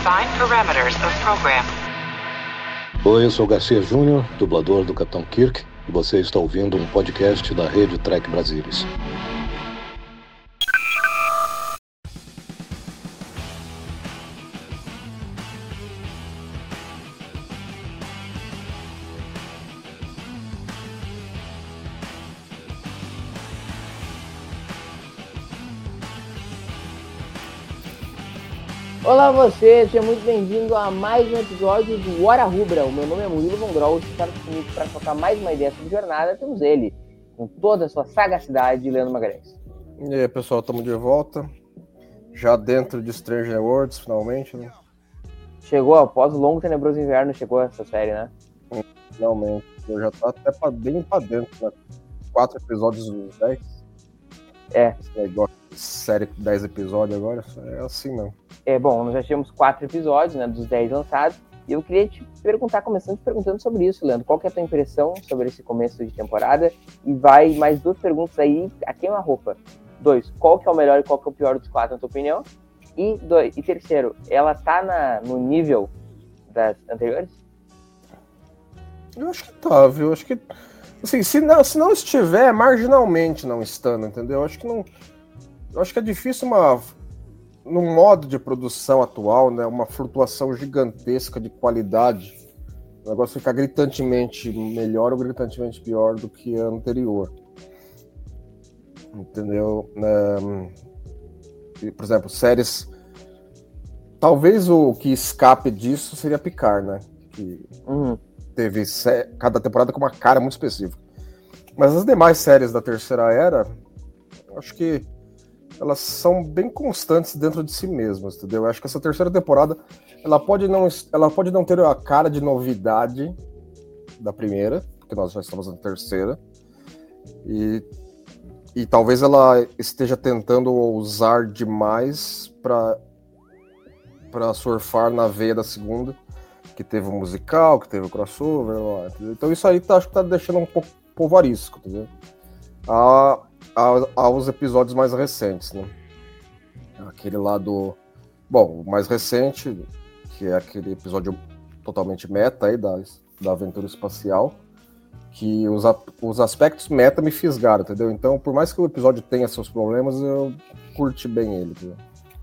Define parameters of program. Oi, eu sou o Garcia Júnior, dublador do Capitão Kirk, e você está ouvindo um podcast da rede Trek Brasilis. Olá você, seja muito bem-vindo a mais um episódio do Hora Rubra. O meu nome é Murilo Von Grol e está comigo para trocar mais uma ideia sobre jornada. Temos ele, com toda a sua sagacidade, Leandro Magalhães. E aí, pessoal, estamos de volta, já dentro de Stranger Worlds, finalmente, né? Chegou, após o longo e tenebroso inverno, chegou essa série, né? Finalmente, eu já tô até bem pra dentro, né? 4 episódios dos 10. É. Esse negócio de série com 10 episódios agora, é assim mesmo. Bom, nós já tivemos 4 episódios, né, dos 10 lançados, e eu queria te perguntar, começando te perguntando sobre isso, Leandro. Qual que é a tua impressão sobre esse começo de temporada? E vai mais 2 perguntas aí, a queima-roupa. 2, qual que é o melhor e qual que é o pior dos 4, na tua opinião? E terceiro, ela tá no nível das anteriores? Eu acho que tá, viu? Eu acho que, assim, se não estiver, marginalmente não estando, entendeu? Eu acho que é difícil no modo de produção atual, né, uma flutuação gigantesca de qualidade, o negócio ficar gritantemente melhor ou gritantemente pior do que a anterior. Entendeu? Por exemplo, séries... Talvez o que escape disso seria Picard, né? Que teve cada temporada com uma cara muito específica. Mas as demais séries da Terceira Era, eu acho que elas são bem constantes dentro de si mesmas, entendeu? Eu acho que essa terceira temporada, ela pode não ter a cara de novidade da primeira, porque nós já estamos na terceira, e talvez ela esteja tentando ousar demais para surfar na veia da segunda, que teve o musical, que teve o crossover, entendeu? Então isso aí acho que tá deixando um pouco polvarisco, entendeu? Aos episódios mais recentes, né? Aquele lá o mais recente, que é aquele episódio totalmente meta aí da aventura espacial, que os aspectos meta me fisgaram, entendeu? Então, por mais que o episódio tenha seus problemas, eu curti bem ele, entendeu?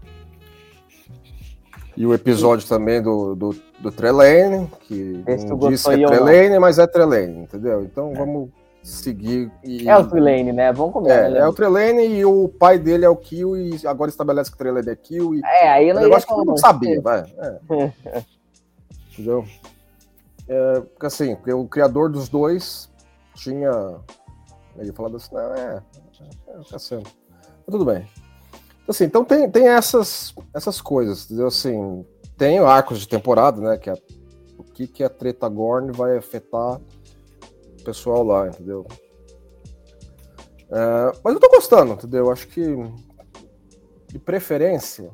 E o episódio também do Trelane, que não diz que é Trelane, mas é Trelane, entendeu? Então vamos seguir. É o Trelane, né? Vamos combinar. É o Trelane e o pai dele é o Kill, e agora estabelece que o Trelane é Kill. Aí eu não negócio que eu não sabia, vai. Entendeu? Porque assim, o criador dos dois tinha. Ele falava assim, não, tá sendo. Mas tudo bem. Assim, então tem essas coisas, entendeu? Assim, tem arcos de temporada, né? Que o que a treta Gorn vai afetar o pessoal lá, entendeu? Mas eu tô gostando, entendeu? Eu acho que, de preferência,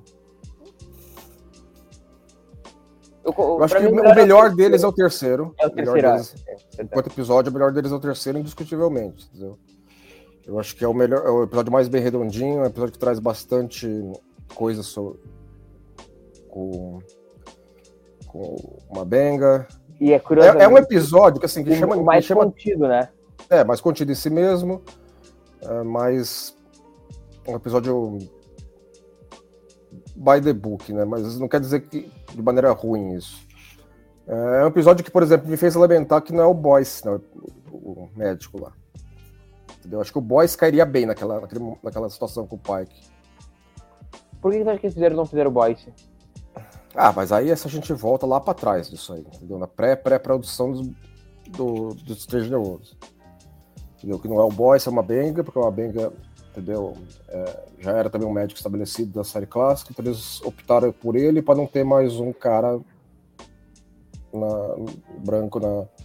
eu acho que o melhor deles é o terceiro. É o terceiro. Enquanto episódio, o melhor deles é o terceiro, indiscutivelmente, entendeu? Eu acho que é o episódio mais bem redondinho, é um episódio que traz bastante coisa com uma benga. E é curioso. É um episódio que, assim, que chama... mais contido, né? Mais contido em si mesmo, mais um episódio by the book, né? Mas não quer dizer que de maneira ruim isso. É um episódio que, por exemplo, me fez lamentar que não é o Boyce, né? O médico lá. Entendeu? Acho que o Boyce cairia bem naquela situação com o Pike. Por que você acha que eles não fizeram o Boyce? Mas aí essa a gente volta lá pra trás disso aí, entendeu? Na pré-produção do Stranger Worlds. Entendeu? Que não é o Boyce, é uma benga, porque uma benga, entendeu? Já era também um médico estabelecido da série clássica, então eles optaram por ele para não ter mais um cara branco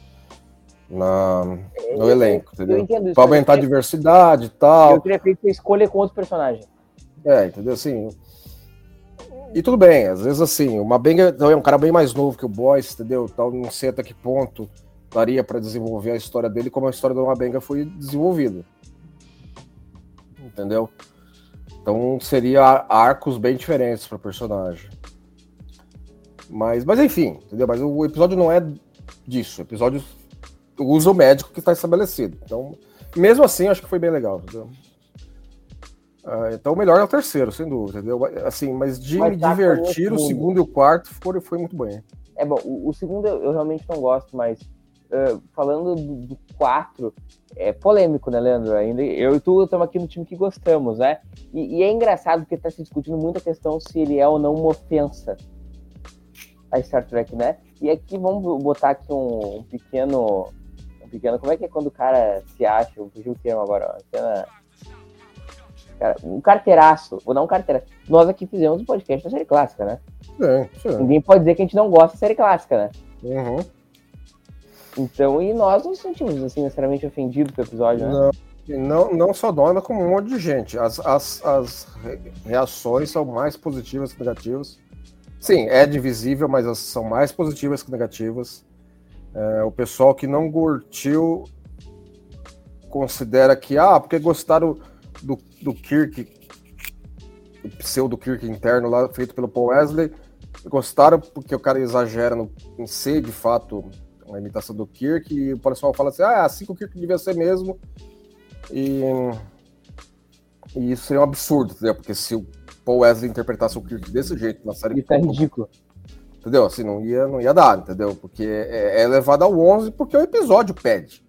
no elenco, entendeu? Eu entendo isso. Pra aumentar a diversidade e tal. Eu teria feito a escolha com outro personagem. Entendeu? Assim. E tudo bem, às vezes assim, o Mabenga é um cara bem mais novo que o Boyce, entendeu? Então não sei até que ponto daria pra desenvolver a história dele como a história do Mabenga foi desenvolvida. Entendeu? Então seria arcos bem diferentes para o personagem. Mas enfim, entendeu? Mas o episódio não é disso. O episódio usa o médico que está estabelecido. Então, mesmo assim, acho que foi bem legal, entendeu? Então o melhor é o terceiro, sem dúvida, entendeu? Assim, mas me divertir, o segundo e o quarto foi muito bem. É bom, o segundo eu realmente não gosto, mas falando do 4, é polêmico, né, Leandro? Ainda eu e tu estamos aqui no time que gostamos, né? E é engraçado porque está se discutindo muito a questão se ele é ou não uma ofensa a Star Trek, né? E aqui vamos botar aqui um pequeno... Como é que é quando o cara se acha? Eu fugi o termo agora, um carteiraço, vou dar um carteiraço. Nós aqui fizemos um podcast da série clássica, né? Sim. Ninguém pode dizer que a gente não gosta da série clássica, né? Uhum. Então, e nós não nos sentimos assim, necessariamente ofendidos com o episódio, né? Não só nós, mas como um monte de gente. As reações são mais positivas que negativas. Sim, é divisível, mas elas são mais positivas que negativas. O pessoal que não curtiu considera que, porque gostaram do Kirk, do pseudo Kirk interno lá, feito pelo Paul Wesley, gostaram porque o cara exagera em ser, de fato, uma imitação do Kirk, e o pessoal fala assim, é assim que o Kirk devia ser mesmo, e isso seria um absurdo, entendeu? Porque se o Paul Wesley interpretasse o Kirk desse jeito na série... Isso é ridículo. Entendeu? Assim, não ia dar, entendeu? Porque é elevado ao 11 porque o episódio pede.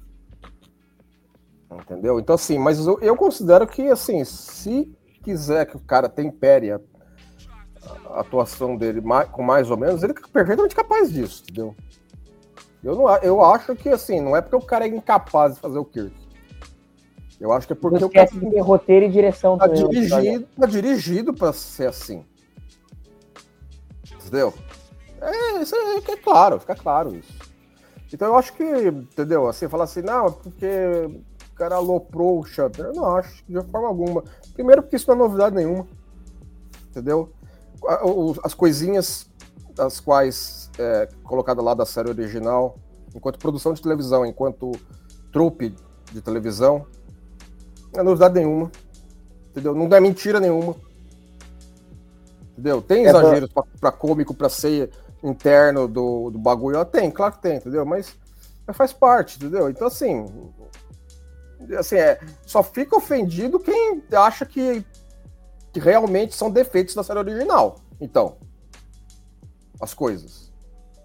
Entendeu? Então, assim, mas eu considero que, assim, se quiser que o cara tempere a atuação dele com mais ou menos, ele é perfeitamente capaz disso, entendeu? Eu acho que, assim, não é porque o cara é incapaz de fazer o Kirk. Eu acho que é porque o cara tem roteiro e direção tá dirigido pra ser assim. Entendeu? Isso é claro, fica claro isso. Então eu acho que, entendeu? Assim, falar assim, não, é porque o cara aloprou o Shatner. Eu não acho, de forma alguma. Primeiro porque isso não é novidade nenhuma. Entendeu? As coisinhas das quais colocada lá da série original, enquanto produção de televisão, enquanto trupe de televisão, não é novidade nenhuma. Entendeu? Não é mentira nenhuma. Entendeu? Tem exageros pra cômico, pra ser interno do bagulho. Tem, claro que tem, entendeu? Mas faz parte, entendeu? Então, assim só fica ofendido quem acha que realmente são defeitos da série original. Então, as coisas.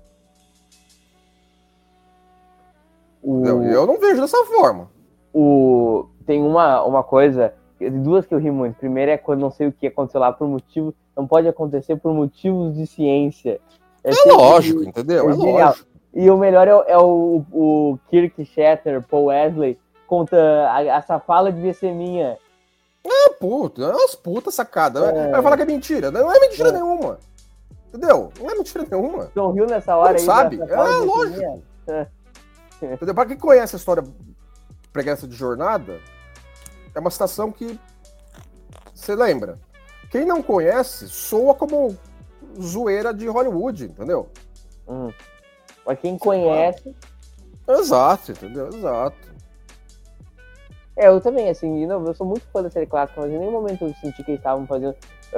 Eu não vejo dessa forma. Tem uma coisa, duas que eu ri muito. Primeiro é quando não sei o que aconteceu lá por motivo, não pode acontecer por motivos de ciência. É lógico, entendeu? É lógico. E o melhor é o Kirk, Shatner, Paul Wesley conta essa fala devia ser minha. Puta, é umas putas sacadas. Vai falar que é mentira. Não é mentira nenhuma. Entendeu? Não é mentira nenhuma. Não riu nessa hora não aí? Sabe? Lógico. Entendeu? Pra quem conhece a história Preguiça de Jornada, é uma citação que você lembra. Quem não conhece, soa como zoeira de Hollywood, entendeu? Mas quem conhece... Exato, entendeu? Exato. Eu também, assim, eu sou muito fã da série clássica, mas em nenhum momento eu senti que eles estavam fazendo...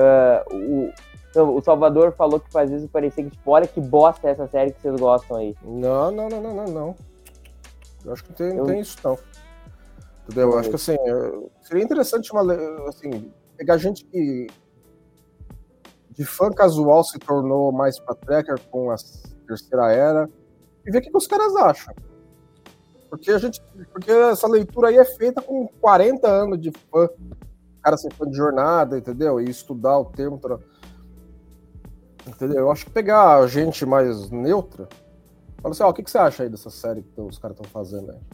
o Salvador falou que às vezes parecia que, tipo, olha que bosta essa série que vocês gostam aí. Não. Eu acho que não tem isso, não. Entendeu? Eu acho que, assim, seria interessante pegar gente que de fã casual se tornou mais pra Trekker com a Terceira Era e ver o que os caras acham. Porque essa leitura aí é feita com 40 anos de fã. O cara ser fã de jornada, entendeu? E estudar o termo. Entendeu? Eu acho que pegar gente mais neutra, fala assim, o que você acha aí dessa série que os caras estão fazendo aí?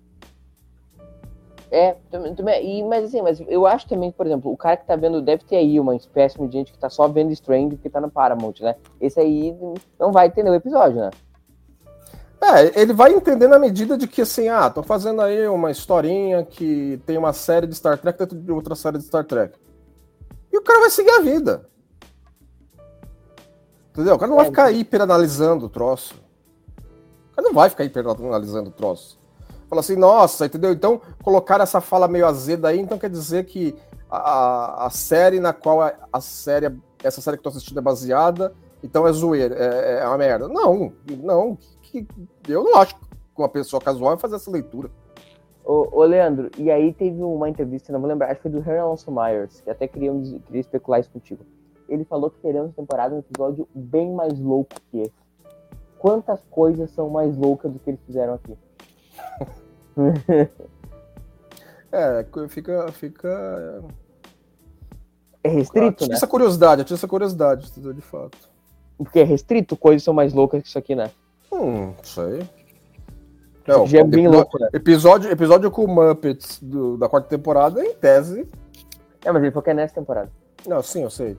Mas eu acho também, por exemplo, o cara que tá vendo, deve ter aí uma espécie de gente que tá só vendo Strange porque tá no Paramount, né? Esse aí não vai entender o episódio, né? Ele vai entender na medida de que, assim, tô fazendo aí uma historinha que tem uma série de Star Trek dentro de outra série de Star Trek. E o cara vai seguir a vida. Entendeu? O cara não vai ficar hiperanalisando o troço. O cara não vai ficar hiperanalisando o troço. Fala assim, nossa, entendeu? Então, colocar essa fala meio azeda aí, então quer dizer que a série na qual essa série que eu tô assistindo é baseada então é zoeira, é uma merda. Não, eu não acho que uma pessoa casual vai fazer essa leitura. Ô, Leandro, e aí teve uma entrevista, não vou lembrar, acho que foi do Harrison Myers, que até queria especular isso contigo. Ele falou que teremos temporada um episódio bem mais louco que esse. Quantas coisas são mais loucas do que eles fizeram aqui? Fica... É restrito, né? Essa curiosidade, de fato. Porque é restrito, coisas são mais loucas que isso aqui, né? Não sei. Não, já é bem louco, né? Episódio com o Muppets da quarta temporada, em tese. Mas ele falou que é nessa temporada. Não, sim, eu sei.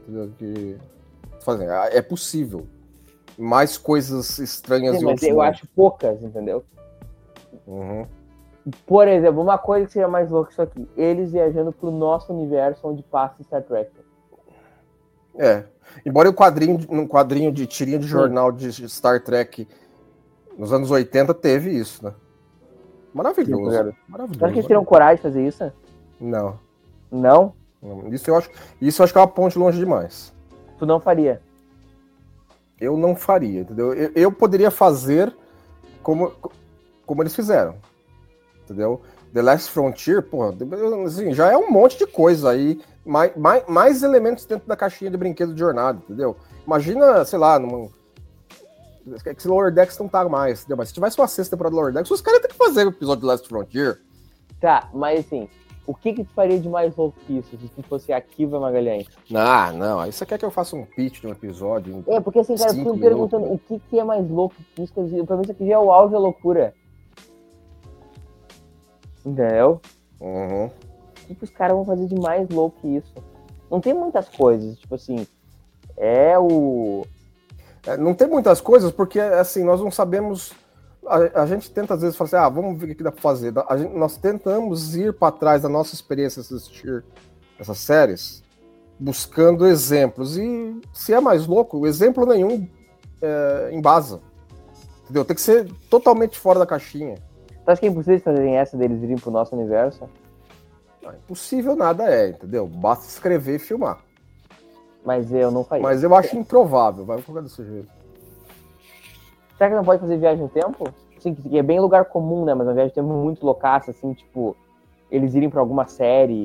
É possível. Mais coisas estranhas sim, mas eu acho poucas, entendeu? Uhum. Por exemplo, uma coisa que seria mais louca que isso aqui. Eles viajando pro nosso universo onde passa Star Trek. Embora um quadrinho de tirinha de jornal de Star Trek nos anos 80 teve isso, né? Maravilhoso. Sim, maravilhoso. Acho que eles teriam coragem de fazer isso? Não. Não? Isso eu acho que é uma ponte longe demais. Tu não faria? Eu não faria, entendeu? Eu poderia fazer como eles fizeram, entendeu? The Last Frontier, porra, assim, já é um monte de coisa aí, mais elementos dentro da caixinha de brinquedo de jornada, entendeu? Imagina, sei lá, que Lower Decks não tá mais, entendeu? Mas se tivesse uma sexta temporada do Lower Decks, os caras iam ter que fazer o episódio de Last Frontier. Tá, mas assim, o que tu faria de mais louco que isso, se tu fosse Akiva Magalhães? Não, aí você quer que eu faça um pitch de um episódio? Porque assim, cara, eu fico me perguntando o que é mais louco que isso, pra mim isso aqui já é o auge da loucura. Entendeu? Uhum. O que os caras vão fazer de mais louco que isso? Não tem muitas coisas, tipo assim, não tem muitas coisas, porque assim, nós não sabemos. A gente tenta às vezes falar assim, vamos ver o que dá pra fazer. Nós tentamos ir para trás da nossa experiência de assistir essas séries, buscando exemplos. E se é mais louco, o exemplo nenhum embasa. Entendeu? Tem que ser totalmente fora da caixinha. Tu acha que é impossível fazerem essa deles irem pro nosso universo? Não, impossível nada entendeu? Basta escrever e filmar. Mas eu não faria. Mas eu acho improvável, vai colocar desse jeito. Será que não pode fazer viagem no tempo? Sim, que é bem lugar comum, né? Mas uma viagem no tempo muito loucaça, assim, tipo, eles irem pra alguma série.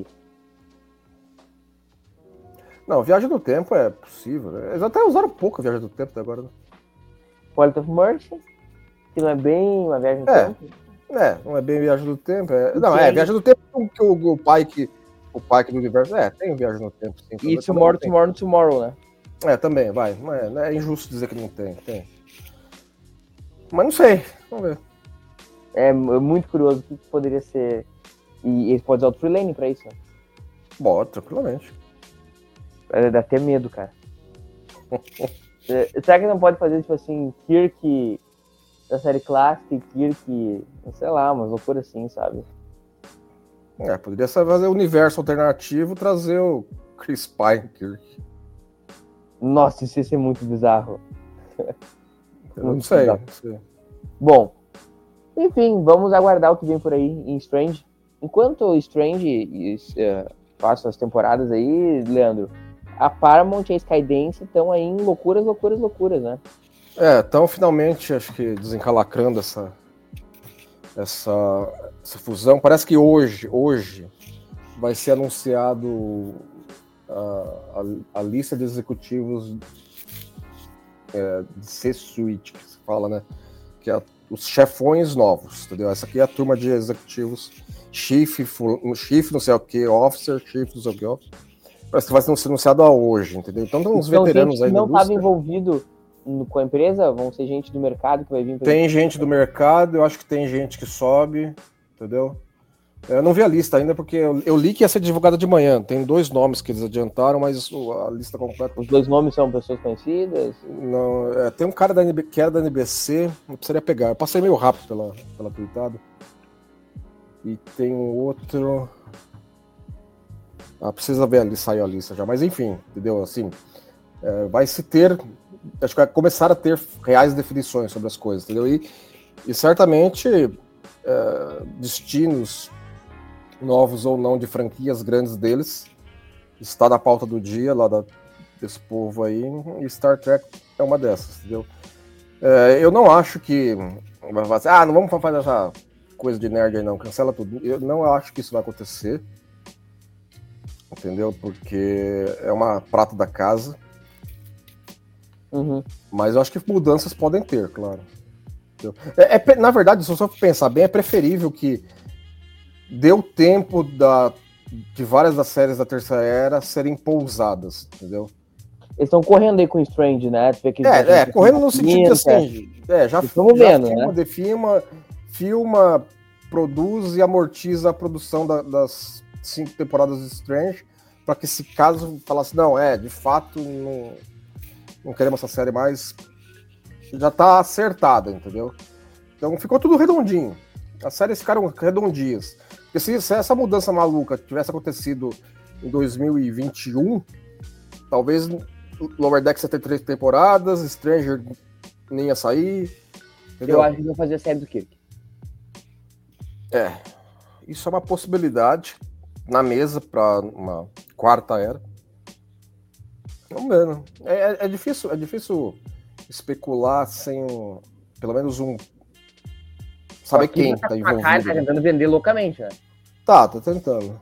Não, viagem no tempo é possível, né? Eles até usaram pouco a viagem do tempo até agora, né? Point of Mercy, que não é bem uma viagem no tempo. Não é bem viagem do tempo. Viagem do tempo que o Pike do universo. Tem viagem no tempo, sim. E Tomorrow, né? Também, vai. É injusto dizer que não tem. Mas não sei, vamos ver. É muito curioso o que poderia ser. E eles podem usar o Free Lane pra isso, né? Bota, tranquilamente. Dá até medo, cara. Será que não pode fazer, tipo assim, Kirk da série clássica e Kirk, sei lá, umas loucuras assim, sabe? Poderia fazer o universo alternativo, trazer o Chris Pine Kirk. Nossa, isso ia ser muito bizarro. Eu não sei. Bom, enfim, vamos aguardar o que vem por aí em Strange. Enquanto o Strange passa as temporadas aí, Leandro, a Paramount e a Skydance estão aí em loucuras, né? Estão finalmente, acho que, desencalacrando essa fusão. Parece que hoje vai ser anunciado a lista de executivos de C-Suite, que se fala, né? Que é os chefões novos, entendeu? Essa aqui é a turma de executivos, chief não sei o que, officer, chief não sei o que, officer. Parece que vai ser anunciado hoje, entendeu? Então tem uns veteranos aí que na não estava envolvido com a empresa, vão ser gente do mercado que vai vir... Tem gente do mercado, eu acho que tem gente que sobe, entendeu? Eu não vi a lista ainda, porque eu li que ia ser divulgada de manhã. Tem 2 nomes que eles adiantaram, mas a lista completa... Os 2 nomes são pessoas conhecidas? Não, tem um cara que era da NBC, não precisaria pegar. Eu passei meio rápido pela tweetada. E tem um outro... precisa ver ali, saiu a lista já. Mas enfim, entendeu? Assim, vai se ter... Acho que vai começar a ter reais definições sobre as coisas, entendeu? E certamente destinos novos ou não de franquias grandes deles está na pauta do dia lá desse povo aí, e Star Trek é uma dessas, entendeu? Eu não acho que vai falar assim, não vamos fazer essa coisa de nerd aí não, cancela tudo. Eu não acho que isso vai acontecer, entendeu? Porque é uma prata da casa. Uhum. Mas eu acho que mudanças podem ter, claro. Na verdade, se eu só pensar bem, é preferível que deu tempo de várias das séries da Terceira Era serem pousadas, entendeu? Eles estão correndo aí com o Strange, né? Correndo no sentido de assim, já filma, produz e amortiza a produção das 5 temporadas de Strange, para que se caso falasse, não, de fato, não queremos essa série mais, já tá acertada, entendeu? Então ficou tudo redondinho. As séries ficaram redondinhas. Porque se essa mudança maluca tivesse acontecido em 2021, talvez Lower Decks ia ter 3 temporadas, Stranger nem ia sair. Entendeu? Eu acho que vão fazer a série do Kirk. Isso é uma possibilidade na mesa para uma quarta era. Vamos ver, né? É difícil especular sem pelo menos saber quem tá envolvido. Tá tentando vender loucamente, né? Tá tentando.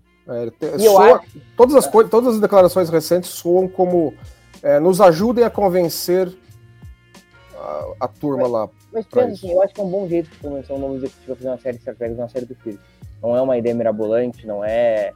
Todas as declarações recentes soam como nos ajudem a convencer a turma lá. Mas pensa assim, eu acho que é um bom jeito de convencer um novo executivo a fazer uma série de Star Trek, uma série do Kirk. Não é uma ideia mirabolante, não é...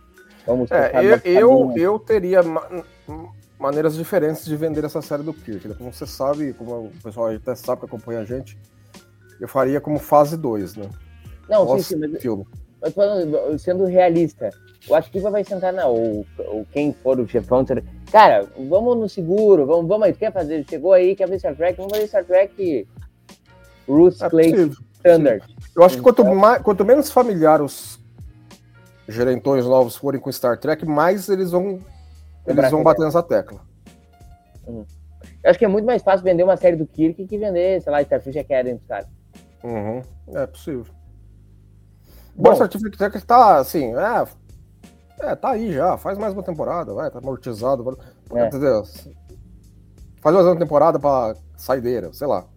Eu teria maneiras diferentes de vender essa série do Kirk. Como você sabe, como o pessoal até sabe que acompanha a gente, eu faria como fase 2, né? Não, sim, mas filme. Eu tô falando, sendo realista, o Akiva vai sentar, ou quem for o chefão, cara, vamos no seguro, vamos aí, tu quer fazer? Chegou aí, quer ver Star Trek? Vamos fazer Star Trek Roots Place Standard. Eu acho que quanto menos familiar os gerentões novos forem com Star Trek, mais eles vão bater nessa tecla. Eu acho que é muito mais fácil vender uma série do Kirk que vender, sei lá, Starfish Academy dos caras. É possível. Bom, Star Trek tá assim, tá aí já, faz mais uma temporada, tá amortizado, entendeu? Faz mais uma temporada pra saideira, sei lá.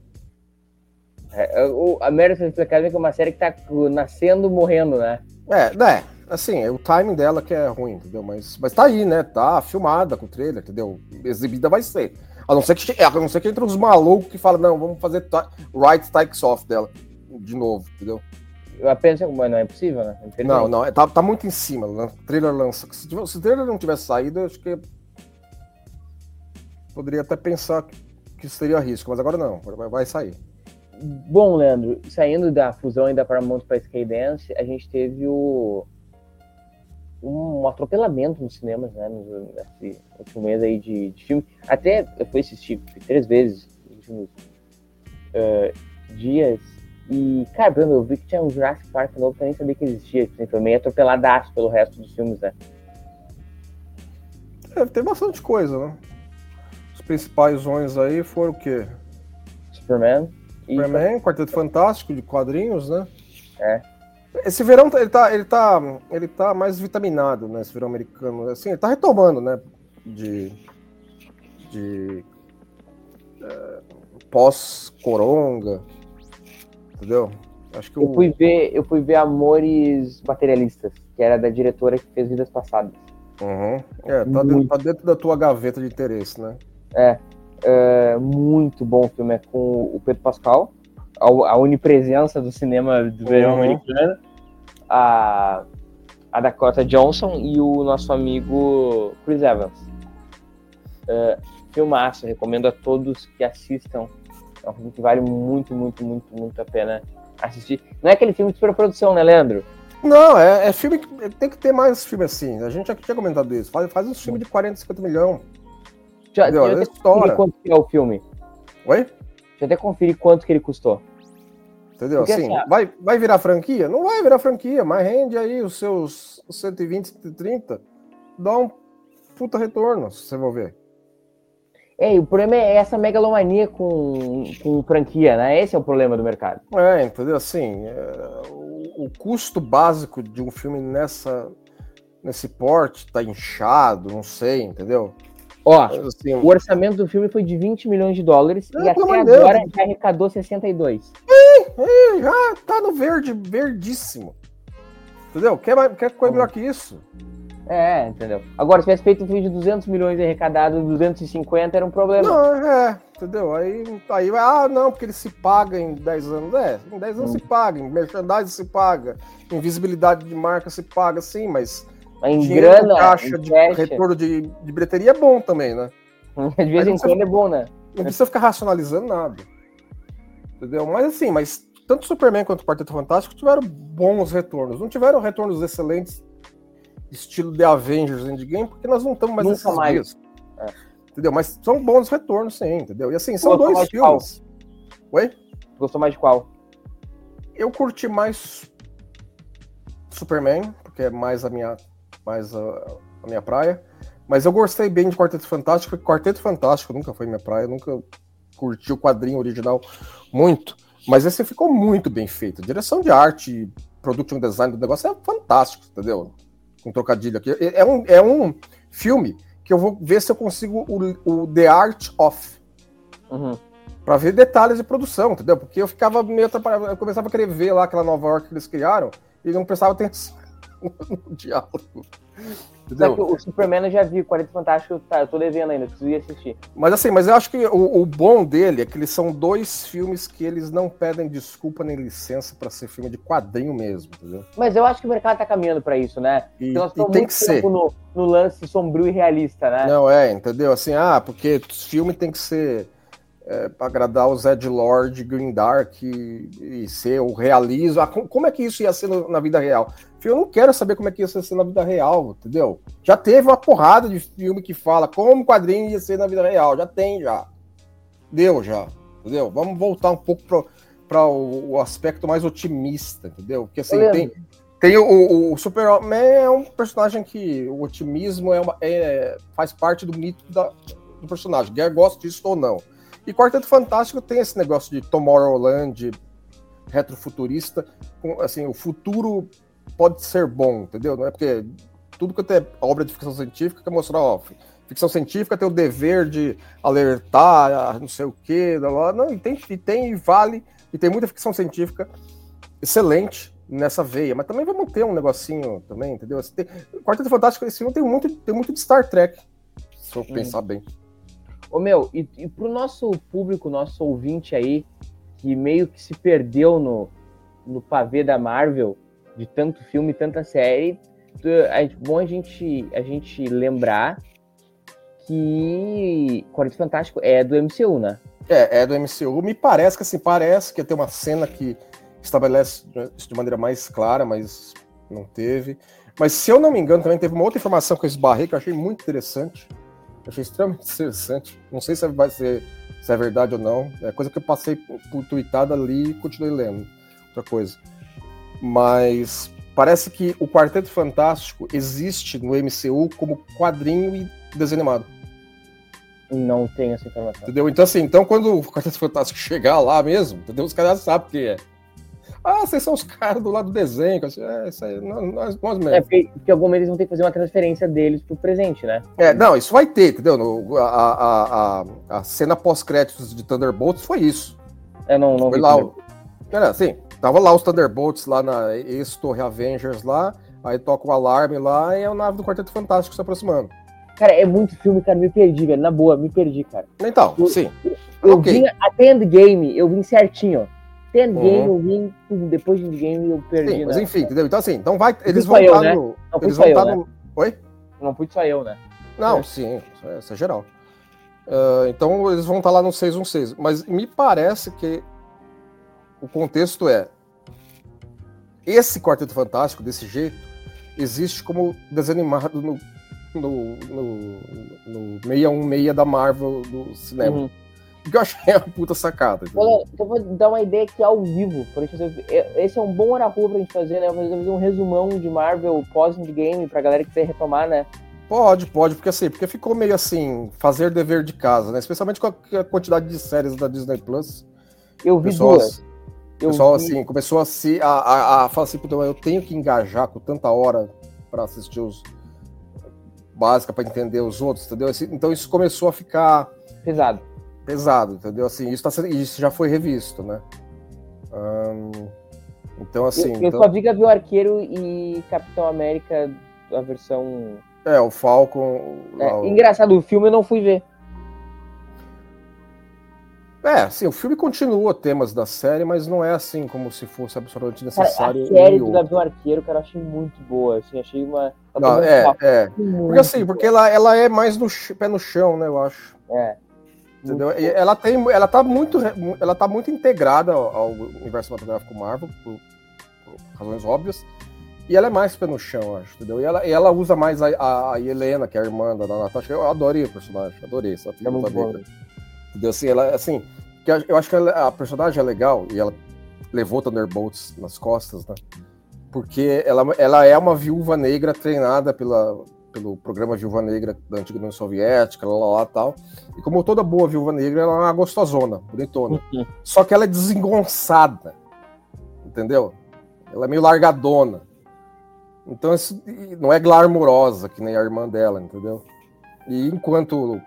A American Academy é uma série que tá nascendo, morrendo, né? Assim, o timing dela que é ruim, entendeu? Mas tá aí, né? Tá filmada com o trailer, entendeu? Exibida vai ser. A não ser que entre uns malucos que falam, não, vamos fazer right takes off dela de novo, entendeu? Eu penso, mas não é possível, né? Não, tá muito em cima. O trailer lança. Se o trailer não tivesse saído, eu acho que poderia até pensar que isso teria risco, mas agora não, vai sair. Bom, Leandro, saindo da fusão da Paramount para Skydance, a gente teve um atropelamento nos cinemas, né, nesse último mês aí de filme. Até eu fui assistir 3 vezes nos últimos dias. E, cara, eu vi que tinha um Jurassic Park novo que eu nem sabia que existia. Foi meio atropeladaço pelo resto dos filmes, né? Tem bastante coisa, né? Os principais zones aí foram o quê? Superman, Quarteto Fantástico de quadrinhos, né? Esse verão ele tá mais vitaminado, né? Esse verão americano, assim, ele tá retomando, né? De pós-coronga, entendeu? Acho que eu fui ver Amores Materialistas, que era da diretora que fez Vidas Passadas. Tá dentro da tua gaveta de interesse, né? Muito bom o filme, é com o Pedro Pascal, a onipresença do cinema do verão americano, a Dakota Johnson e o nosso amigo Chris Evans. Filmaço, recomendo a todos que assistam. É um filme que vale muito, muito, muito, muito a pena assistir. Não é aquele filme de superprodução, né, Leandro? Não, é filme que tem que ter mais filme assim. A gente já tinha comentado isso. Faz um filme de 40, 50 milhões. Já até conferir quanto que é o filme. Oi? Deixa eu até conferir quanto que ele custou. Entendeu? Porque, assim, vai virar franquia? Não vai virar franquia, mas rende aí os seus 120, 130. Dá um puta retorno, se você for ver. O problema é essa megalomania com franquia, né? Esse é o problema do mercado. Entendeu? Assim, o custo básico de um filme nesse porte tá inchado, não sei, entendeu? Ó, assim, o orçamento do filme foi de 20 milhões de dólares e até agora já arrecadou 62. Já tá no verdíssimo. Entendeu? Quer coisa melhor que isso? Entendeu? Agora, se tivesse feito um filme de 200 milhões e arrecadado 250, era um problema. Não, entendeu? Aí não, porque ele se paga em 10 anos. Em 10 anos se paga, em merchandising se paga, em visibilidade de marca se paga, sim, mas em grana, caixa de retorno de bilheteria é bom também, né? De vez em quando é bom, né? Não precisa ficar racionalizando nada. Entendeu? Mas tanto Superman quanto o Quarteto Fantástico tiveram bons retornos. Não tiveram retornos excelentes, estilo The Avengers Endgame, porque nós não estamos mais nesses dias. Entendeu? Mas são bons retornos, sim, entendeu? E assim, são dois filmes. Oi? Gostou mais de qual? Eu curti mais Superman, porque é mais a minha praia. Mas eu gostei bem de Quarteto Fantástico, porque Quarteto Fantástico nunca foi minha praia, nunca curti o quadrinho original muito. Mas esse ficou muito bem feito. Direção de arte, production design do negócio é fantástico, entendeu? Com trocadilho aqui. É um filme que eu vou ver se eu consigo o The Art of. Pra ver detalhes de produção, entendeu? Porque eu ficava meio atrapalhado. Eu começava a querer ver lá aquela Nova York que eles criaram e não prestava atenção no diálogo. Entendeu? Só que o Superman eu já vi, o Quarteto Fantástico, eu tô devendo ainda, preciso ir assistir. Mas eu acho que o bom dele é que eles são dois filmes que eles não pedem desculpa nem licença pra ser filme de quadrinho mesmo, entendeu? Mas eu acho que o mercado tá caminhando pra isso, né? E tem que ser. No lance sombrio e realista, né? Não, entendeu? Assim, porque filme tem que ser pra agradar o Zed Lord, Green Dark e ser o realismo. Como é que isso ia ser na vida real? Eu não quero saber como é que ia ser na vida real, entendeu? Já teve uma porrada de filme que fala como o quadrinho ia ser na vida real. Já tem, já. Deu, já. Entendeu? Vamos voltar um pouco para o aspecto mais otimista, entendeu? Porque assim, tem o Superman é um personagem que o otimismo faz parte do mito do personagem. Quer gosta disso ou não. E Quarteto Fantástico tem esse negócio de Tomorrowland, retrofuturista, assim, o futuro pode ser bom, entendeu? Não é porque tudo que é obra de ficção científica quer mostrar, ficção científica tem o dever de alertar, não sei o quê, não, e tem muita ficção científica excelente nessa veia, mas também vamos ter um negocinho também, entendeu? Quarteto Fantástico, esse filme tem muito de Star Trek, se eu pensar bem. E pro nosso público, nosso ouvinte aí, que meio que se perdeu no pavê da Marvel, de tanto filme, tanta série, é bom a gente lembrar que Quarteto Fantástico é do MCU, né? É do MCU. Me parece que ia ter uma cena que estabelece isso de maneira mais clara, mas não teve. Mas se eu não me engano, também teve uma outra informação que eu esbarrei, que eu achei muito interessante. Achei extremamente interessante. Não sei se é verdade ou não. É coisa que eu passei por tweetada ali e continuei lendo. Outra coisa. Mas parece que o Quarteto Fantástico existe no MCU como quadrinho e desenho animado. Não tem essa informação. Entendeu? Então, assim, quando o Quarteto Fantástico chegar lá mesmo, entendeu? Os caras já sabem o que é. Vocês são os caras do lado do desenho. Isso aí, nós mesmo. Porque em algum momento eles vão ter que fazer uma transferência deles pro presente, né? Não, isso vai ter, entendeu? A cena pós-créditos de Thunderbolts foi isso. Não foi vi lá. Assim, tava lá os Thunderbolts lá na ex-Torre Avengers lá, aí toca o alarme lá e é a nave do Quarteto Fantástico se aproximando. Cara, é muito filme, cara, me perdi, velho, na boa, me perdi, cara. Então, sim. Eu vim até Endgame, eu vim certinho, ó. Até Endgame eu vim, depois de Endgame eu perdi. Sim, mas enfim, entendeu? Então assim, eles vão estar no... Não fui só eu, né? Oi? Não fui só eu, né? Não, sim, isso é geral. Então eles vão estar lá no 616, mas me parece que o contexto esse Quarteto Fantástico, desse jeito, existe como desenho animado no 616 da Marvel do cinema. Que eu achei uma puta sacada. Olha, eu vou dar uma ideia aqui ao vivo. Esse é um bom hora-rua pra gente fazer, né? Vamos fazer um resumão de Marvel pós-endgame pra galera que quiser retomar, né? Pode, porque ficou meio assim, fazer dever de casa, né? Especialmente com a quantidade de séries da Disney Plus. Eu vi duas. O pessoal, assim, começou a falar assim, eu tenho que engajar com tanta hora pra assistir básica para entender os outros, entendeu? Então isso começou a ficar pesado, entendeu? Assim, isso já foi revisto, né? Então, assim... Eu só vi Gavião Arqueiro e Capitão América, a versão... o Falcon... Engraçado, o filme eu não fui ver. Sim, o filme continua temas da série, mas não é assim como se fosse absolutamente necessário. Cara, a série do Gavião Arqueiro, cara, eu achei muito boa, assim, achei uma... Porque assim, porque ela é mais pé no chão, né, eu acho. Entendeu? E ela tá muito integrada ao universo cinematográfico Marvel, por razões óbvias, e ela é mais pé no chão, eu acho, entendeu? E ela usa mais a Helena, que é a irmã da Natasha. Eu adorei o personagem, adorei essa filha da negra. Entendeu? Assim, eu acho que a personagem é legal, e ela levou Thunderbolts nas costas, né? Porque ela é uma viúva negra treinada pelo programa Viúva Negra da antiga União Soviética, lá, tal. E como toda boa viúva negra, ela é uma gostosona, bonitona. Só que ela é desengonçada, entendeu? Ela é meio largadona. Então, isso não é glamurosa, que nem a irmã dela, entendeu? E enquanto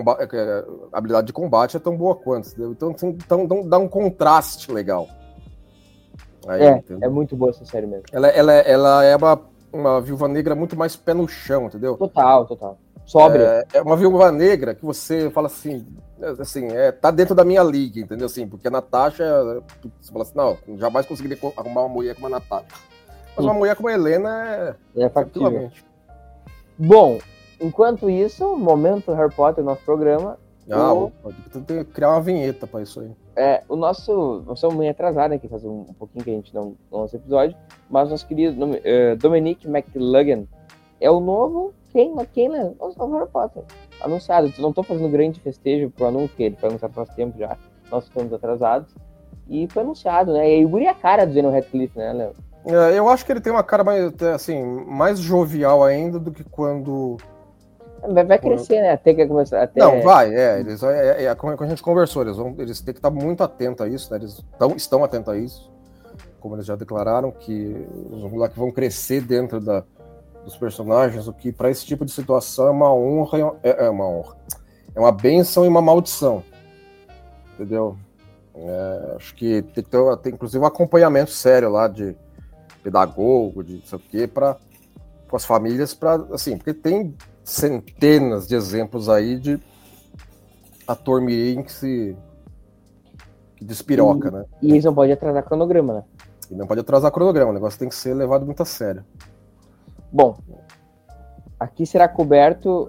a habilidade de combate é tão boa quanto, entendeu? Então dá um contraste legal. Aí, é muito boa essa série mesmo. Ela é uma viúva negra muito mais pé no chão, entendeu? Total. Sóbria. É uma viúva negra que você fala assim, tá dentro da minha liga, entendeu? Assim, porque a Natasha, você fala assim, não, jamais conseguiria arrumar uma mulher como a Natasha. Mas uma mulher como a Helena é factível. Bom, enquanto isso, momento Harry Potter, nosso programa. Tem que criar uma vinheta pra isso aí. Nós somos meio atrasados, né? Que faz um pouquinho que a gente não lança episódio, mas nosso querido Dominic McLagan é o novo quem né? O novo Harry Potter. Anunciado. Não tô fazendo grande festejo pro anúncio, que ele foi anunciado faz tempo já. Nós estamos atrasados. E foi anunciado, né? E aí o guri é a cara do Daniel Radcliffe, né, Léo? Eu acho que ele tem uma cara mais jovial ainda do que quando... Vai crescer, né? Até que começar. Não, vai, como a gente conversou, eles têm que estar muito atentos a isso, né? Eles estão atentos a isso, como eles já declararam, que os moleques vão crescer dentro dos personagens, o que para esse tipo de situação é uma honra, é uma bênção e uma maldição, entendeu? Acho que tem que ter inclusive um acompanhamento sério lá de pedagogo, de não sei o quê, com as famílias, assim, porque tem centenas de exemplos aí de ator mirim que despiroca, né? E eles não podem atrasar cronograma, né? E não pode atrasar cronograma, o negócio tem que ser levado muito a sério. Bom, aqui será coberto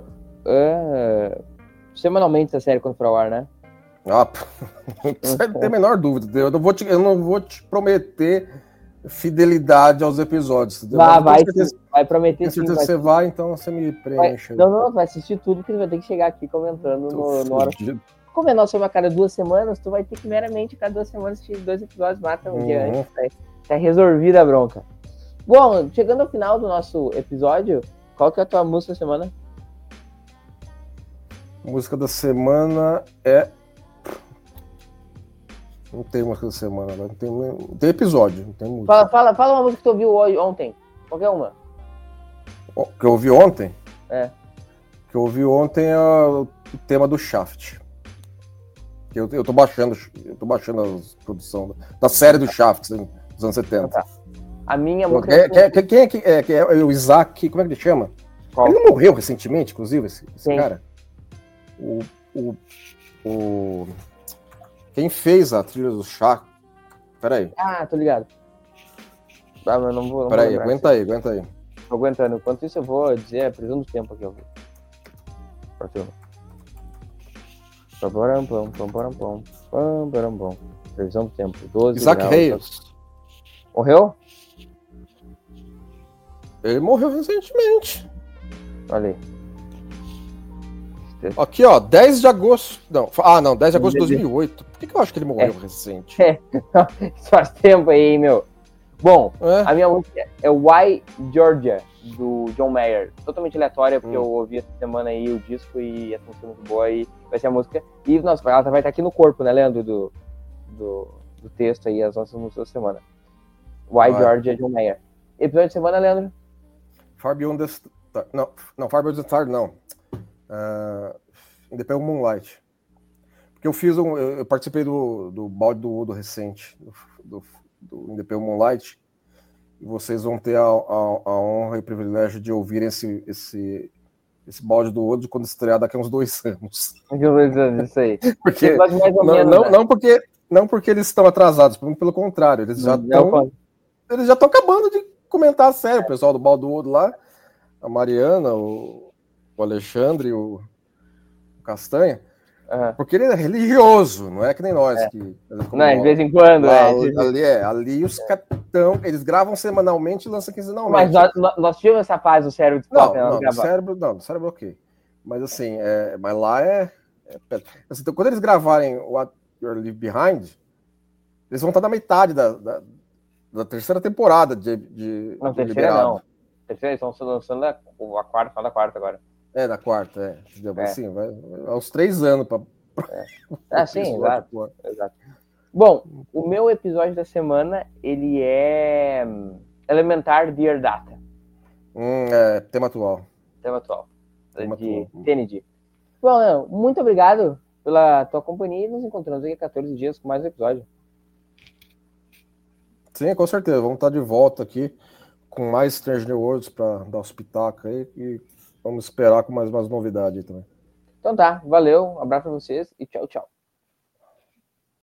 semanalmente essa série quando for ao ar, né? Não tem a menor dúvida. Eu não vou te prometer fidelidade aos episódios. Vai prometer. Tenho certeza que você vai, então você me preenche. Não, vai assistir tudo, porque você vai ter que chegar aqui comentando no hora. Como é nosso a cada 2 semanas, tu vai ter que meramente cada 2 semanas assistir 2 episódios, mata um dia antes. Tá resolvida a bronca. Bom, chegando ao final do nosso episódio, qual que é a tua música da semana? Música da semana é... Não tem música da semana, não tem episódio, não tem música. Fala uma música que tu ouviu ontem. Qualquer uma. Que eu ouvi ontem? Que eu ouvi ontem é o tema do Shaft. Eu tô baixando a produção da série do Shaft dos anos 70. Tá. A minha música... Quem é o Isaac, como é que ele chama? Qual? Ele não morreu recentemente, inclusive, esse cara? Quem fez a trilha do Chá? Peraí. Tô ligado. Mas não vou. Peraí, aguenta aí. Tô aguentando. Enquanto isso, eu vou dizer a previsão do tempo aqui, eu vi. Previsão do tempo. 12 Isaac Hayes. Morreu? Ele morreu recentemente. Olha aí. Aqui, ó, 10 de agosto. Não, 10 de agosto de 2008. Por que eu acho que ele morreu recente? Faz tempo aí, meu. Bom, a minha música é Why Georgia, do John Mayer. Totalmente aleatória, porque eu ouvi essa semana aí o disco e essa música é muito boa e vai ser a música. E, nossa, ela vai estar aqui no corpo, né, Leandro, do texto aí, as nossas músicas da semana. Why Georgia, John Mayer. Episódio de semana, Leandro? Far Beyond Não, Firebirds and Stars não. Independent Moonlight. Porque eu participei do balde do Odo recente, do Independent Moonlight, e vocês vão ter a honra e o privilégio de ouvirem esse balde do Odo quando estrear daqui a uns 2 anos. Isso aí. Porque, mais ou menos, não porque eles estão atrasados, pelo contrário, eles já estão acabando de comentar a série, o pessoal do balde do Odo lá, a Mariana, o Alexandre, o Castanha. Porque ele é religioso, não é que nem nós. Que, não, de vez em quando. Ali os capitão, eles gravam semanalmente e lançam quinzenalmente. Mas nós tivemos essa fase do cérebro de pop, do cérebro ok. Mas assim, mas lá assim, então, quando eles gravarem What You Leave Behind, eles vão estar na metade da 3ª temporada de não, terceira não. Terceira, eles estão lançando a quarta, final da quarta agora. Da quarta, assim, vai aos 3 anos para. Sim, exato. Bom, o meu episódio da semana, ele é Elementar Dear Data. Tema atual. De Kennedy. Bom, Leandro, muito obrigado pela tua companhia e nos encontramos daqui a 14 dias com mais um episódio. Sim, com certeza. Vamos estar de volta aqui com mais Strange New Worlds para dar os pitacos aí e vamos esperar com mais umas novidades aí também. Então tá, valeu, um abraço pra vocês e tchau, tchau.